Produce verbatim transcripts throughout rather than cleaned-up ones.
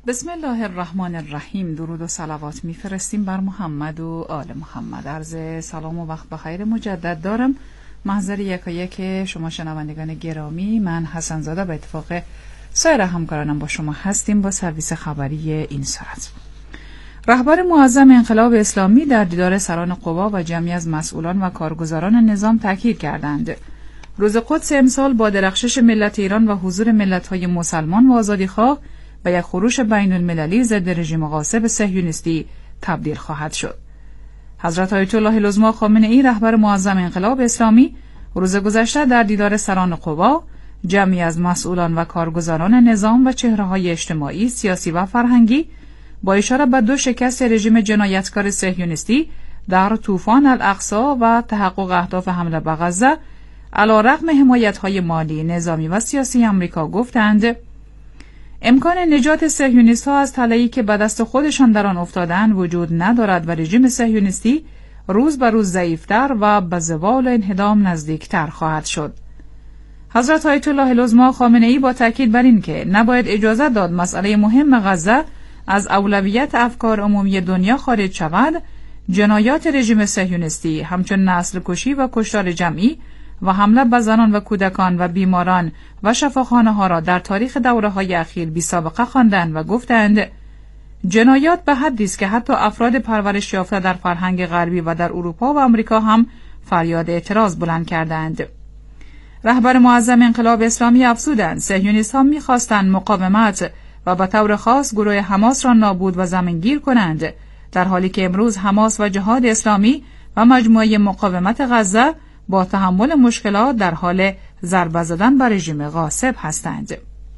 بسم الله الرحمن الرحیم. درود و صلوات میفرستیم بر محمد و آل محمد. عرض سلام و وقت بخیر مجدد دارم. محضر یکایک شما شنوندگان گرامی، من حسن زاده به اتفاق سایر همکارانم با شما هستیم با سرویس خبری این ساعت. رهبر معظم انقلاب اسلامی در دیدار سران قوا و جمعی از مسئولان و کارگزاران نظام تاکید کردند روز قدس امسال با درخشش ملت ایران و حضور ملت‌های مسلمان و آزادیخواه و یک خروش بین المللی ضد رژیم غاصب صهیونیستی تبدیل خواهد شد. حضرت آیت الله العظمی خامنه‌ای رهبر معظم انقلاب اسلامی روز گذشته در دیدار سران قوا جمعی از مسئولان و کارگزاران نظام و چهره‌های اجتماعی، سیاسی و فرهنگی با اشاره به دو شکست رژیم جنایتکار صهیونیستی در طوفان الاقصی و تحقق اهداف حمله به غزه علیرغم حمایت‌های مالی، نظامی و سیاسی آمریکا گفتند امکان نجات صهیونیست‌ها از تله‌ای که به دست خودشان در آن افتادند وجود ندارد و رژیم صهیونیستی روز به روز ضعیف‌تر و به زوال و انهدام نزدیکتر خواهد شد. حضرت آیت الله العظمی خامنه‌ای با تاکید بر این که نباید اجازه داد مسئله مهم غزه از اولویت افکار عمومی دنیا خارج شود، جنایات رژیم صهیونیستی همچون نسل کشی و کشتار جمعی و حمله به زنان و کودکان و بیماران و شفاخانه ها را در تاریخ دوره های اخیر بی سابقه خواندند و گفتند جنایات به حدی است که حتی افراد پرورش یافته در فرهنگ غربی و در اروپا و آمریکا هم فریاد اعتراض بلند کردند. رهبر معظم انقلاب اسلامی افزودند صهیونیست‌ها می‌خواستند مقاومت و به طور خاص گروه حماس را نابود و زمینگیر کنند، در حالی که امروز حماس و جهاد اسلامی و مجموعه مقاومت غزه با تحمل مشکلات در حال ضربه زدن بر رژیم غاصب هستند.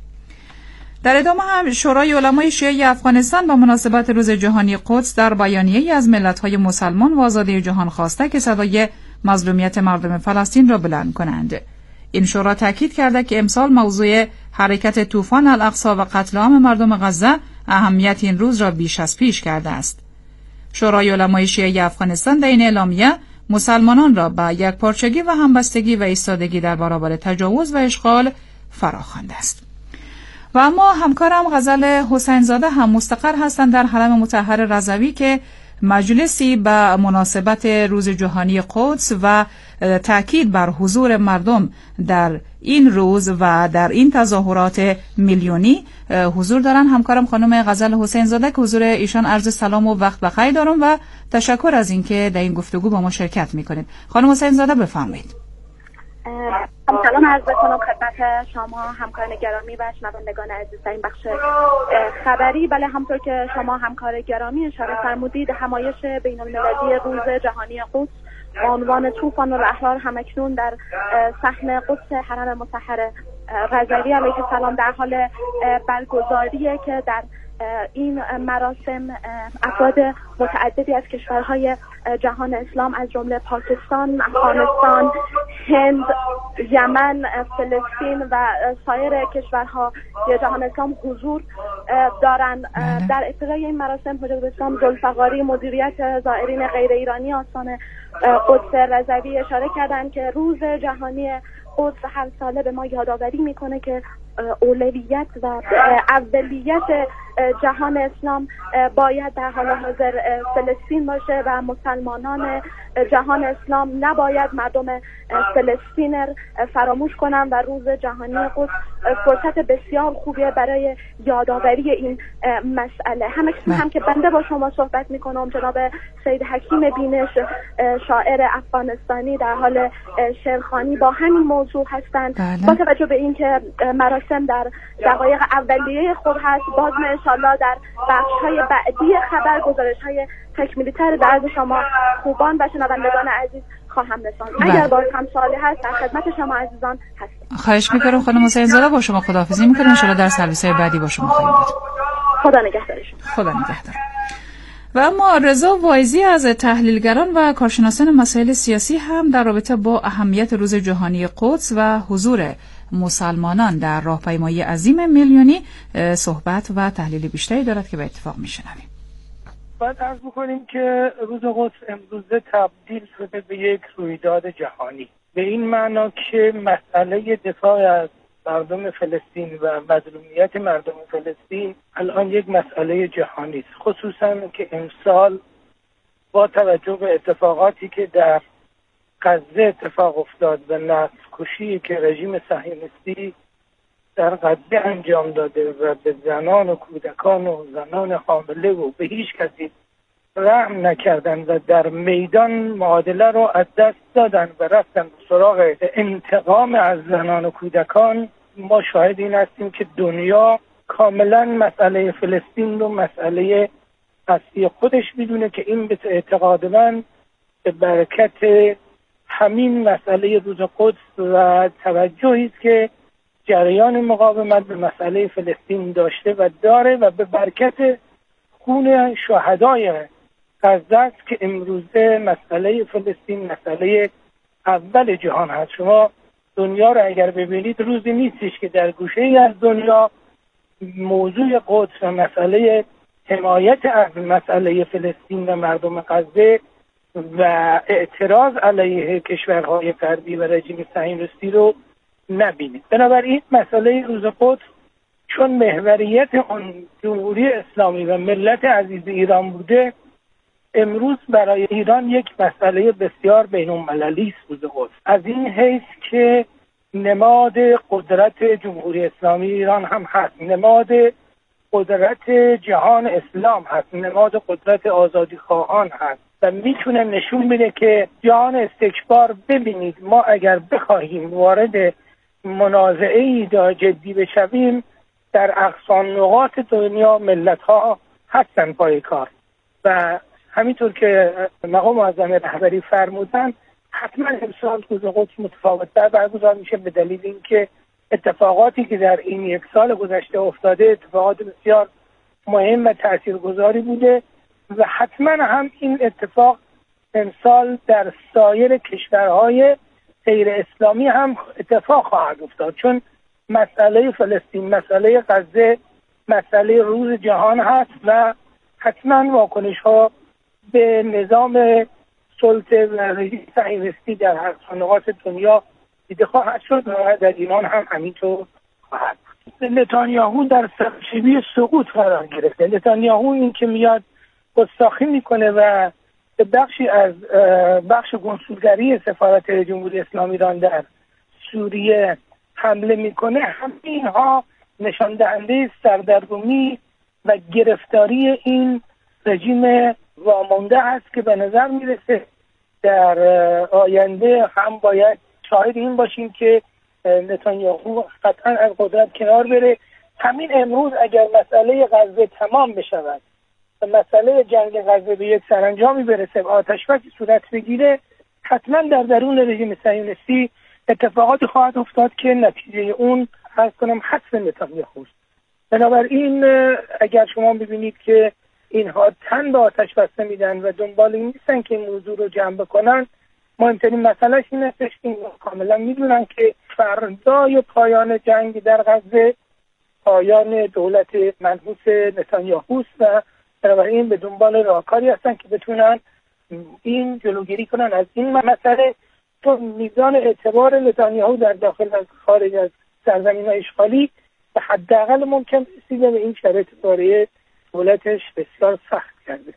در ادامه هم شورای علمای شیعه افغانستان با مناسبت روز جهانی قدس در بیانیه‌ای از ملت‌های مسلمان و آزادی جهان خواسته که صدای مظلومیت مردم فلسطین را بلند کنند. این شورا تاکید کرده که امسال موضوع حرکت طوفان الاقصی و قتل عام مردم غزه اهمیت این روز را بیش از پیش کرده است. شورای علمای شیعه افغانستان در این اعلامیه مسلمانان را به یک پارچگی و همبستگی و ایستادگی در برابر تجاوز و اشغال فراخوانده است. و اما همکارم غزل حسین زاده هم مستقر هستند در حرم مطهر رضوی که مجلسی به مناسبت روز جهانی قدس و تاکید بر حضور مردم در این روز و در این تظاهرات میلیونی حضور دارن. همکارم خانم غزل حسین زاده که حضور ایشان عرض سلام و وقت بخیر دارم و تشکر از اینکه در این گفتگو با ما شرکت میکنید. خانم حسین زاده بفرمایید. سلام عرض کنم خدمت شما همکاران گرامی و شنوندگان عزیز در این بخش خبری. بله، همطور که شما همکار گرامی اشاره فرمودید، همایش بین المللی روز جهانی قدس با عنوان طوفان الاحرار همکنون در صحن قدس حرم مطهر رضوی علیه السلام در حال برگزاریه که در این مراسم افراد متعددی از کشورهای جهان اسلام از جمله پاکستان، افغانستان، هند، یمن، فلسطین و سایر کشورها جهان اسلام حضور دارند. در ابتدای این مراسم حجت اسلام ذوالفقاری مدیریت زائرین غیر ایرانی آستان قدس رضوی اشاره کردند که روز جهانی قدس هر ساله به ما یادآوری میکنه که اولویت و اولیت جهان اسلام باید در حال حاضر فلسطین باشه و مسلمانان جهان اسلام نباید مردم فلسطین فراموش کنن و روز جهانی قدس فرصت بسیار خوبیه برای یادآوری این مسئله. همکنون هم که بنده با شما صحبت میکنم، جناب سید حکیم بینش شاعر افغانستانی در حال شعرخوانی با همین موضوع هستند. با توجه به اینکه مراسم در دقایق اولیه خود هست، باز ما انشالله در بخش‌های بعدی خبر گزارش‌های تکمیلی‌تر در عرض شما خوبان و شنوندگان عزیز خواهم رساند. اگر باز هم سوالی هست در خدمت شما عزیزان هستم. خواهش می‌کنم خانم حسین زاده، با شما خداحافظی می‌کنم. ان شاءالله در سرویس‌های بعدی با شما خواهیم بود. خدا نگهدارشون. خدا نگهدار. و اما رضا واعظی از تحلیلگران و کارشناسان مسائل سیاسی هم در رابطه با اهمیت روز جهانی قدس و حضور مسلمانان در راهپیمایی عظیم میلیونی صحبت و تحلیل بیشتری دارد که به اتفاق میشنویم. باید عرض بکنیم که روز قدس امروزه تبدیل شده به یک رویداد جهانی، به این معنا که مسئله دفاع از مردم فلسطین و مظلومیت مردم فلسطین الان یک مسئله جهانی است، خصوصا که امسال با توجه به اتفاقاتی که در غزه اتفاق افتاد و نسل کشی که رژیم صهیونیستی در غزه انجام داده و به زنان و کودکان و زنان حامله و به هیچ کسی رحم نکردن و در میدان معادله رو از دست دادن و رفتن سراغ انتقام از زنان و کودکان، ما شاهد این هستیم که دنیا کاملا مسئله فلسطین رو مسئله اصلی خودش میدونه که این به اعتقاد من به برکت همین مسئله روز قدس و توجهی است که جریان مقاومت به مسئله فلسطین داشته و داره و به برکت خون شهدای غزه است که امروزه مسئله فلسطین مسئله اول جهان هست. شما دنیا رو اگر ببینید روزی نیستش که در گوشه ای از دنیا موضوع قدس و مسئله حمایت از مسئله فلسطین و مردم غزه و اعتراض علیه کشورهای غربی و رژیم صهیونیستی رو نبینید. بنابراین مسئله روز قدس چون محوریت اون جمهوری اسلامی و ملت عزیز ایران بوده، امروز برای ایران یک مسئله بسیار بین‌المللی است روز قدس، از این حیث که نماد قدرت جمهوری اسلامی ایران هم هست، نماد قدرت جهان اسلام هست، نماد قدرت آزادی خواهان هست و میتونه نشون بده که جهان استکبار ببینید ما اگر بخواهیم وارد منازعه‌ای جدی بشویم در اقصا نقاط دنیا ملت ها هستن پای کار و همینطور که مقام معظم رهبری فرمودن حتما امسال روز قدس متفاوت‌تر برگزار میشه به دلیل اینکه اتفاقاتی که در این یک سال گذشته افتاده اتفاقات بسیار مهم و تاثیرگذاری بوده و حتما هم این اتفاق امسال در سایر کشورهای غیر اسلامی هم اتفاق خواهد افتاد، چون مسئله فلسطین، مسئله غزه، مسئله روز جهان هست و حتما واکنش ها به نظام سلطه و رژیم صهیونیستی در هر نقاط دنیا دیده خواهد شد و در ایران هم همینطور خواهد بود. نتانیاهو در سرشیبی سقوط قرار گرفته. نتانیاهو این که میاد گستاخی میکنه و به بخشی از بخش کنسولگری سفارت جمهوری اسلامی ایران در سوریه حمله میکنه، همه اینها نشان دهنده سردرگمی و گرفتاری این رژیم وامانده است که به نظر میرسه در آینده هم باید شاهد این باشیم که نتانیاهو قطعا از قدرت کنار بره. همین امروز اگر مسئله غزه تمام بشود و مسئله جنگ غزه به یک سرانجامی برسه و آتش‌بسی صورت بگیره، حتما در درون رژیم صهیونیستی اتفاقاتی خواهد افتاد که نتیجه اون عرض کنم حذف نتانیاهو است. بنابراین اگر شما ببینید که اینها تن به آتش بسته میدن و دنبال این نیستن که این موضوع رو جمع بکنن، مهمترین مسئله این است که کاملا میدونن که فردای پایان جنگ در غزه پایان دولت منحوس نتانیاهو است و بنابراین به دنبال راهکاری هستن که بتونن این جلوگیری کنن از این مسئله، تو میزان اعتبار نتانیاهو در داخل و خارج از سرزمین‌های اشغالی به حداقل ممکن رسیده به این شرایط باره دولتش بسیار سخت کرده.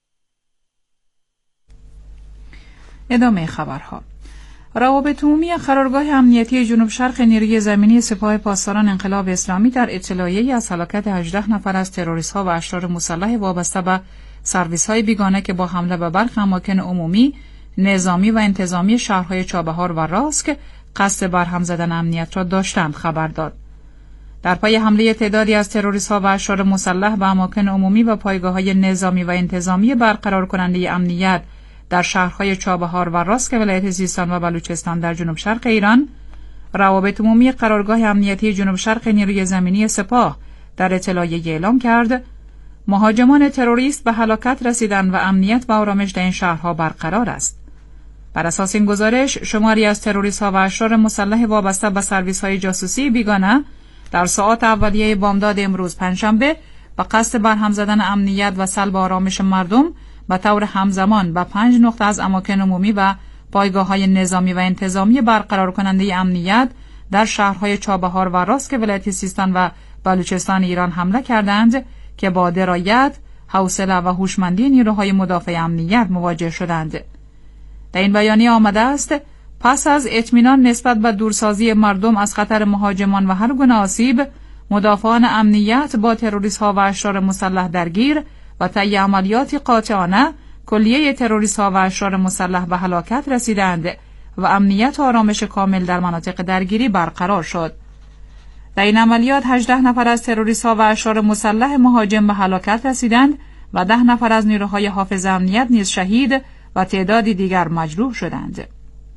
ادامه خبرها. روابط عمومی قرارگاه امنیتی جنوب شرق نیروی زمینی سپاه پاسداران انقلاب اسلامی در اطلاعیه‌ای از هلاکت هجده نفر از تروریست‌ها و اشرار مسلح وابسته به سرویس‌های بیگانه که با حمله به برخی اماکن عمومی، نظامی و انتظامی شهرهای چابهار و راسک قصد برهم زدن امنیت را داشتند خبر داد. در پای حمله تعدادی از تروریست‌ها و اشرار مسلح به اماکن عمومی و پایگاه‌های نظامی و انتظامی برقرار کننده امنیت در شهرهای چابهار و راسک ولایت سیستان و بلوچستان در جنوب شرق ایران، روابط عمومی قرارگاه امنیتی جنوب شرق نیروی زمینی سپاه در اطلاعیه اعلام کرد مهاجمان تروریست به هلاکت رسیدند و امنیت و آرامش در این شهرها برقرار است. بر اساس این گزارش، شماری از تروریست‌ها و اشرار مسلح وابسته به سرویس‌های جاسوسی بیگانه در ساعات اولیه بامداد امروز پنجشنبه به قصد برهم زدن امنیت و سلب آرامش مردم به طور همزمان به پنج نقطه از اماکن عمومی و پایگاه‌های نظامی و انتظامی برقرار کننده امنیت در شهرهای چابهار و راست که ولایت سیستان و بلوچستان ایران حمله کردند که با درایت، حوصله و هوشمندی نیروهای مدافع امنیت مواجه شدند. در این بیانیه آمده است پس از اطمینان نسبت به دورسازی مردم از خطر مهاجمان و هر گونه آسیب، مدافعان امنیت با تروریست‌ها و اشرار مسلح درگیر و طی عملیاتی قاطعانه کلیه تروریست‌ها و اشرار مسلح به هلاکت رسیدند و امنیت و آرامش کامل در مناطق درگیری برقرار شد. در این عملیات هجده نفر از تروریست‌ها و اشرار مسلح مهاجم به هلاکت رسیدند و ده نفر از نیروهای حافظ امنیت نیز شهید و تعدادی دیگر مجروح شدند.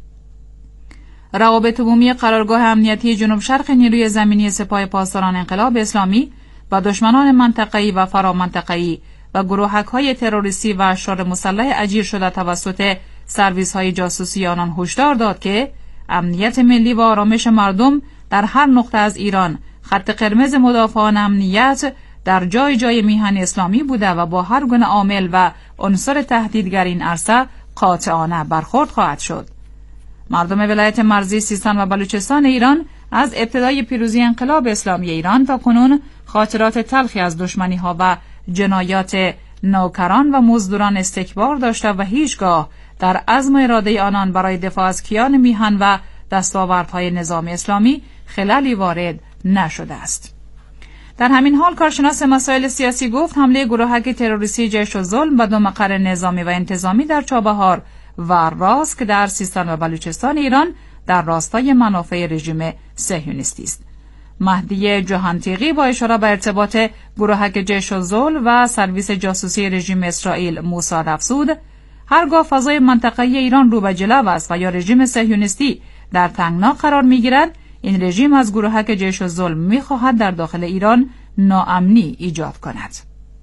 روابط عمومی قرارگاه امنیتی جنوب شرق نیروی زمینی سپاه پاسداران انقلاب اسلامی با دشمنان منطقه‌ای و فرامنطقه‌ای و گروهک‌های تروریستی و اشرار مسلح اجیر شده توسط سرویس‌های جاسوسی آنان هشدار داد که امنیت ملی و آرامش مردم در هر نقطه از ایران خط قرمز مدافعان امنیت در جای جای میهن اسلامی بوده و با هر گونه عامل و عنصر تهدیدگر این عرصه قاطعانه برخورد خواهد شد. مردم ولایت مرزی سیستان و بلوچستان ایران از ابتدای پیروزی انقلاب اسلامی ایران تا کنون خاطرات تلخی از دشمنی‌ها و جنایات نوکران و مزدوران استکبار داشته و هیچگاه در عزم و اراده آنان برای دفاع از کیان میهن و دستاوردهای نظام اسلامی خللی وارد نشده است. در همین حال کارشناس مسائل سیاسی گفت حمله گروهک تروریستی جیش الظلم به دو مقر نظامی و انتظامی در چابهار و راست که در سیستان و بلوچستان ایران در راستای منافع رژیم صهیونیستی است. مهدی جهانتیغی با اشاره به ارتباط گروهک جیش الظلم و سرویس جاسوسی رژیم اسرائیل موساد افزود هرگاه فضای منطقه‌ای ایران رو به جلو است و یا رژیم صهیونیستی در تنگنا قرار می‌گیرد، این رژیم از گروهک جیش الظلم می‌خواهد در داخل ایران ناامنی ایجاد کند.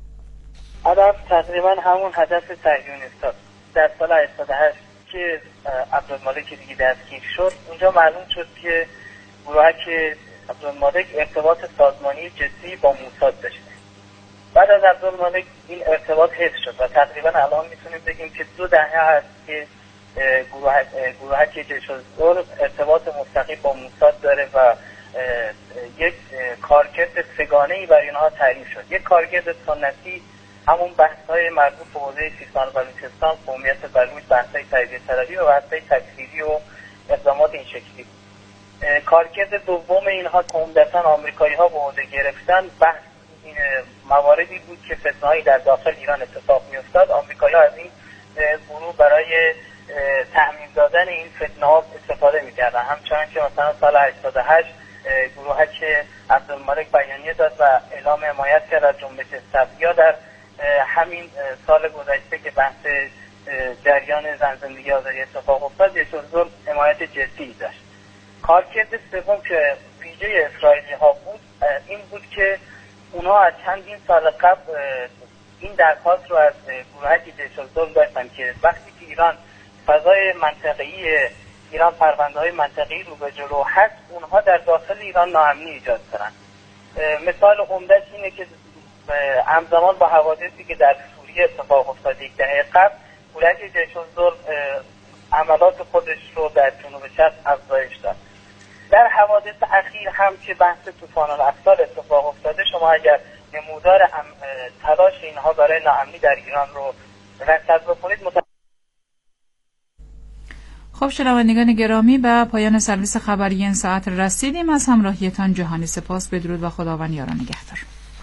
هدف تقریبا همون هدف صهیونیست‌ها. در سال هشتاد و هشت که عبدالمالک دیگه دستگیر شد، اونجا معلوم شد که گروهک عبدالمالک ارتباط سازمانی جدی با موساد داشته. بعد از عبدالمالک این ارتباط حفظ شد و تقریبا الان میتونیم بگیم که دو دهه هست که گروهک گروهک جیش الظلم ارتباط مستقیم با موساد داره و یک کارکرد سگانه‌ای برای اینها تعریف شد. یک کارکرد سنتی همون بحث‌های مربوط به حوزه سیستان و بلوچستان، قومیت بلوچ، بحث‌های تجزیه طلبی و بحث‌های تکفیری و اقدامات این شکلی. کارکرد دوم اینها که عمدتاً آمریکایی‌ها به عهده گرفتن بحث مواردی بود که فتنه‌هایی در داخل ایران اتفاق می‌افتاد. آمریکایی‌ها از این گروه برای تأمین دادن این فتنه‌ها استفاده می‌کردن. همچنان که مثلا سال هشتاد و هشت گروهک عبدالمالک بیانیه داد و اعلام حمایت کرد از جنبش صفوی‌ها. در همین سال گذشته که بحث جریان زن زندگی آزادی اتفاق افتاد، جیش الظلم حمایت جدی داشت. کارکرد سوم که ویژه اسرائیلی‌ها بود این بود که اونها از چندین سال قبل این درخواست رو از گروهک جیش الظلم داشتن که وقتی که ایران فضای منطقه‌ای ایران پرونده‌های منطقه‌ای رو به جلو هست، اونها در داخل ایران ناامنی ایجاد کنن. مثال عمده‌اش اینه که همزمان با حوادثی که در سوریه اتفاق افتاد یک دهه قبل، گروهک جیش الظلم عملات خودش رو در جنوب شرق افزایش داد. در حوادث اخیر هم که بحث طوفان الاقصی اتفاق افتاده، شما اگر نمودار تلاش اینها برای ناامنی در ایران رو رصد بکنید مت... خب شنوندگان گرامی، به پایان سرویس خبری این ساعت رسیدیم. از همراهیتان جهانی سپاس. بدرود و خداوند یار و نگهدار.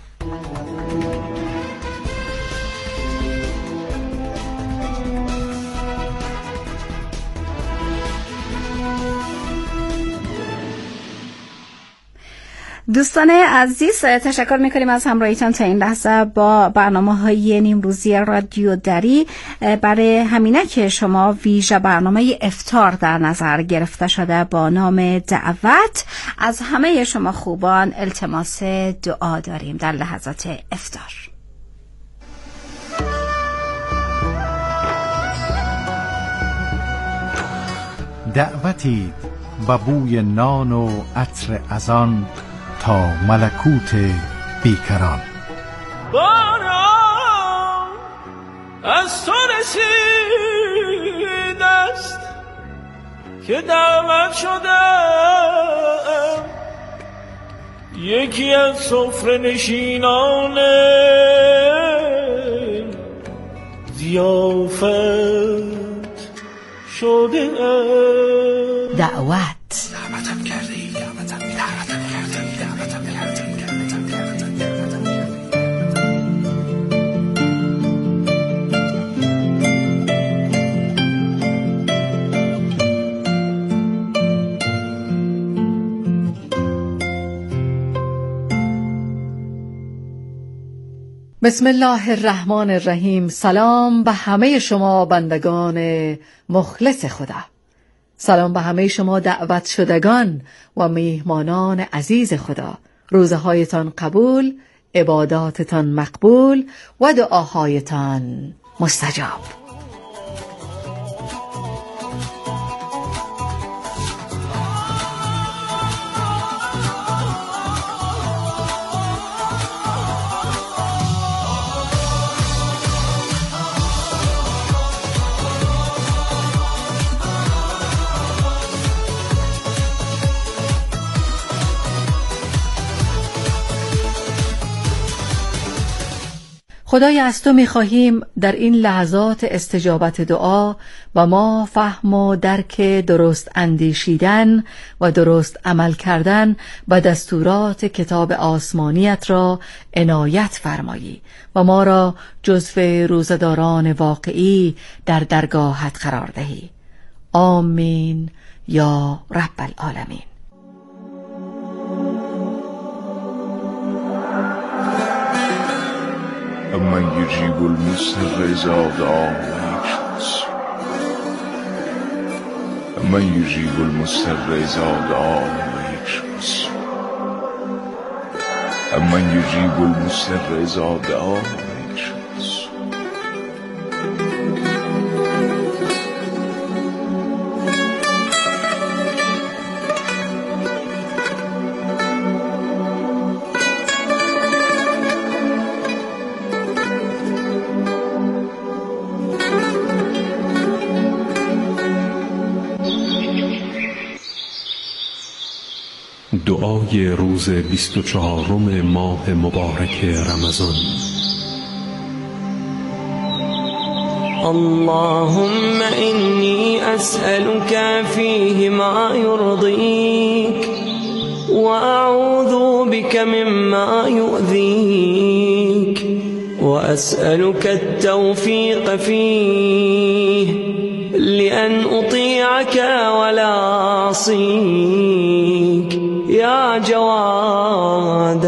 دوستان عزیز، تشکر میکنیم از همراهیتان تا این لحظه با برنامه‌های نیمروزی رادیو دری. برای همینه که شما ویژه برنامه افطار در نظر گرفته شده با نام دعوت. از همه شما خوبان التماس دعا داریم در لحظات افطار. دعوتی با بوی نان و عطر ازان تا ملکوت بیکران. باران از تو رسید است که دعوت شده یکی از سفره نشینان ضیافت شده دعوت دعوتم کردی دعوتم دعوتم کردی دعوتم کردی دعوتم کردی دعوتم بسم الله الرحمن الرحیم. سلام به همه شما بندگان مخلص خدا. سلام به همه شما دعوت شدگان و میهمانان عزیز خدا. روزهایتان قبول، عباداتتان مقبول و دعاهایتان مستجاب. خدای از تو می‌خواهیم در این لحظات استجابت دعا و ما فهم و درک درست اندیشیدن و درست عمل کردن و دستورات کتاب آسمانیت را عنایت فرمایی و ما را جزو روزداران واقعی در درگاهت قرار دهی. آمین یا رب العالمین. من یجیب المضطر اذا دعاه ویشمس من یجیب المضطر اذا دعاه ویشمس من یجیب المضطر اذا دعاه ویشمس. دعای روز بیست و چهارم ماه مبارک رمضان. اللهم إني أسألك فيه ما يرضيك وأعوذ بك مما يؤذيك وأسألك التوفيق فيه لأن أطيعك ولا أعصيك یا جواد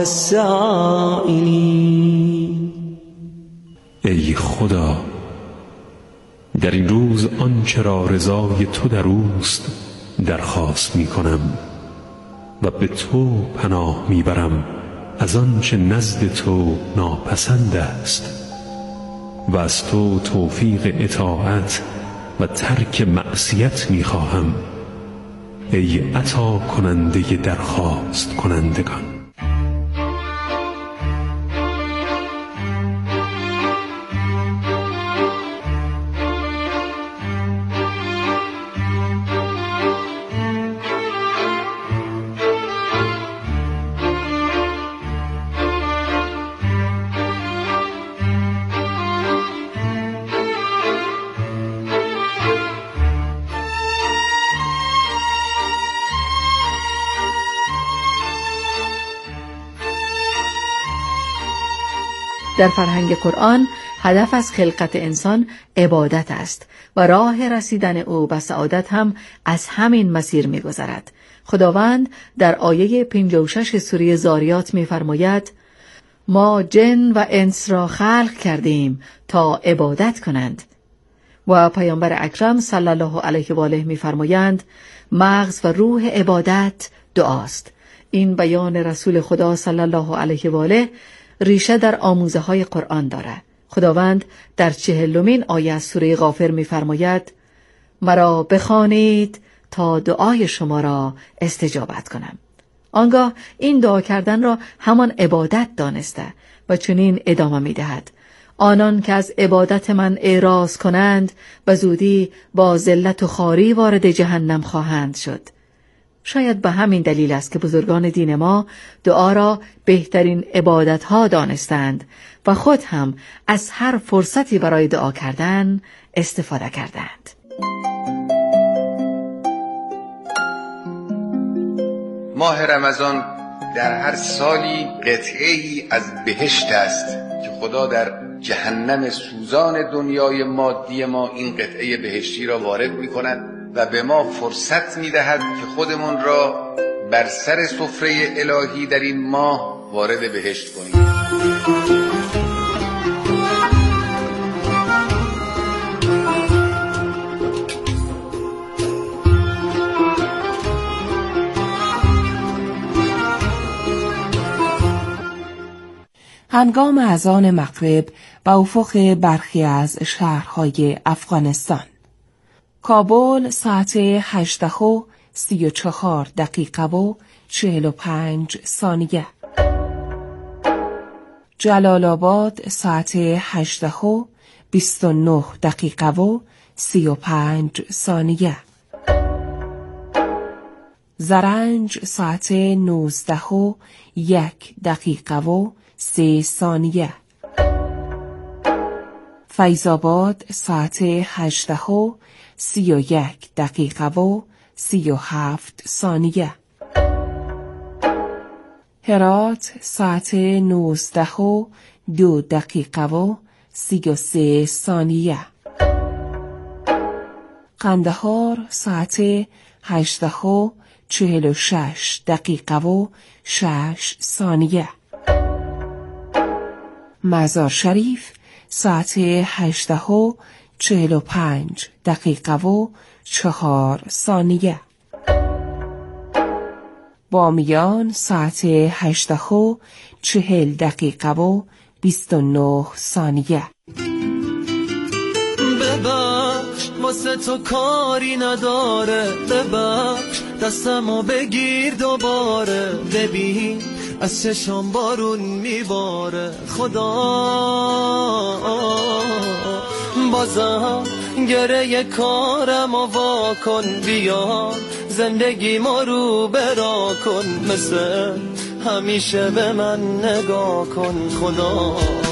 السائلین. ای خدا، در این روز آنچه را رضای تو در اوست درخواست می کنم و به تو پناه می برم از آنچه نزد تو ناپسند است و از تو توفیق اطاعت و ترک معصیت می خواهم. ای عطا کننده درخواست کنندگان. در فرهنگ قرآن هدف از خلقت انسان عبادت است و راه رسیدن او به سعادت هم از همین مسیر می گذرد. خداوند در آیه پنجاه و شش سوره زاریات می فرماید ما جن و انس را خلق کردیم تا عبادت کنند و پیامبر اکرم صلی الله علیه و آله می فرمایند مغز و روح عبادت دعاست. این بیان رسول خدا صلی الله علیه و آله ریشه در آموزه های قرآن دارد. خداوند در چهلمین آیه از سوره غافر می‌فرماید مرا بخوانید تا دعای شما را استجابت کنم. آنگاه این دعا کردن را همان عبادت دانسته و چنین ادامه می‌دهد آنان که از عبادت من اعراض کنند و زودی با ذلت و خواری وارد جهنم خواهند شد. شاید به همین دلیل است که بزرگان دین ما دعا را بهترین عبادتها دانستند و خود هم از هر فرصتی برای دعا کردن استفاده کردند. ماه رمضان در هر سالی قطعه‌ای از بهشت است که خدا در جهنم سوزان دنیای مادی ما این قطعه بهشتی را وارد می کند و به ما فرصت می دهد که خودمون را بر سر سفره الهی در این ماه وارد بهشت کنیم. هنگام اذان مغرب به افق برخی از شهرهای افغانستان. کابل ساعت هجده و سی و چهار دقیقه و چهل و پنج ثانیه. جلال آباد ساعت هجده و بیست و نه دقیقه و سی و پنج ثانیه. زرنج ساعت نوزده و یک دقیقه و سه ثانیه. فیض‌آباد ساعت هجده و سی و یک دقیقه و سی و هفت ثانیه. هرات ساعت نوزده و دو دقیقه و سی و سه ثانیه. قندهار ساعت هجده و چهل و شش دقیقه و شش ثانیه. مزار شریف ساعت هجده و چهل و پنج دقیقه و چهار ثانیه. بامیان ساعت هجده و چهل دقیقه و بیست و نه ثانیه. ببخش واسه تو کاری نداره، ببخش دستمو بگیر دوباره، ببین از چشم بارون میباره، خدا بازم گره کارمو وا کن، بیا زندگی ما رو برا کن، مثل همیشه به من نگاه کن خدا.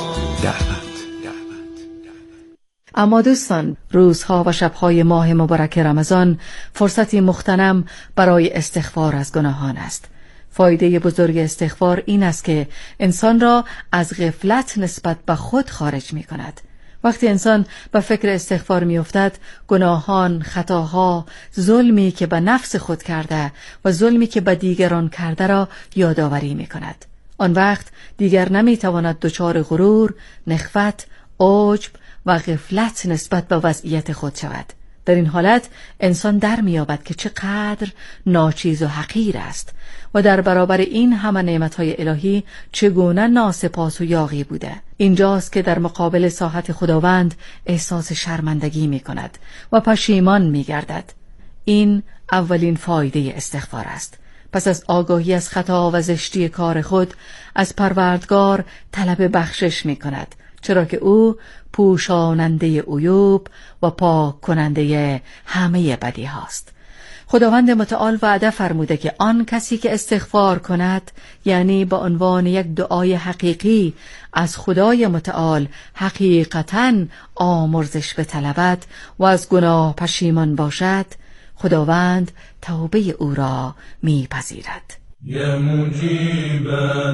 اما دوستان، روزها و شبهای ماه مبارک رمضان فرصتی مغتنم برای استغفار از گناهان است. فایده بزرگ استغفار این است که انسان را از غفلت نسبت به خود خارج می کند. وقتی انسان به فکر استغفار می افتد، گناهان، خطاها، ظلمی که به نفس خود کرده و ظلمی که به دیگران کرده را یادآوری می کند. آن وقت دیگر نمی تواند دچار غرور، نخوت، عجب و غفلت نسبت به وضعیت خود شود. در این حالت انسان در می‌یابد که چقدر ناچیز و حقیر است و در برابر این همه نعمت‌های الهی چگونه ناسپاس و یاغی بوده. اینجاست که در مقابل ساحت خداوند احساس شرمندگی می‌کند و پشیمان می‌گردد. این اولین فایده استغفار است. پس از آگاهی از خطا و زشتی کار خود، از پروردگار طلب بخشش می‌کند، چرا که او پوشاننده عیوب و پاک کننده همه بدی هاست. خداوند متعال وعده فرموده که آن کسی که استغفار کند، یعنی با عنوان یک دعای حقیقی از خدای متعال حقیقتاً آمرزش بطلبد و از گناه پشیمان باشد، خداوند توبه او را میپذیرد. يا مجيب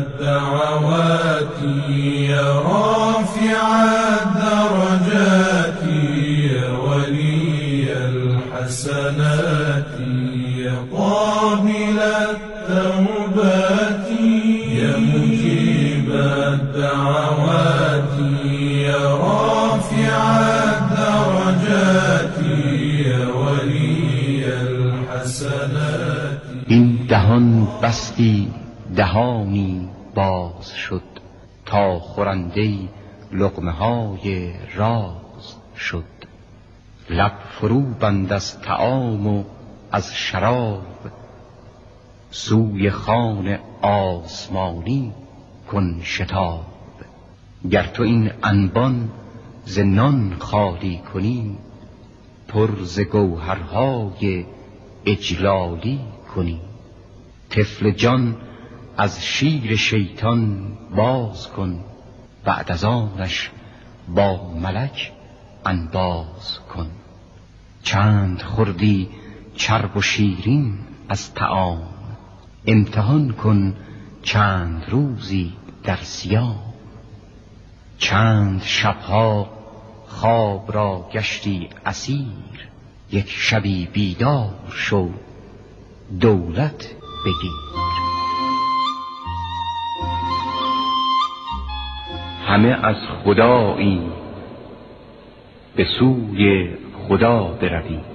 الدعوات يا رافع الدرجات يا ولي الحسنات يا قابل التوبات يا مجيب الدعوات يا رافع الدرجات يا ولي الحسنات. این دهان بستی دهانی باز شد، تا خورنده لقمه های راز شد. لب فرو بند از طعام و از شراب، سوی خوان آسمانی کن شتاب. گر تو این انبان ز نان خالی کنی، پر ز گوهرهای اجلالی کنی. طفل جان از شیر شیطان باز کن، بعد از آنش با ملک انباز کن. چند خوردی چرب و شیرین از طعام، امتحان کن چند روزی در صیام. چند شبها خواب را گشتی اسیر، یک شبی بیدار شو دولت بگیر. همه از خدایی به سوی خدا بروید،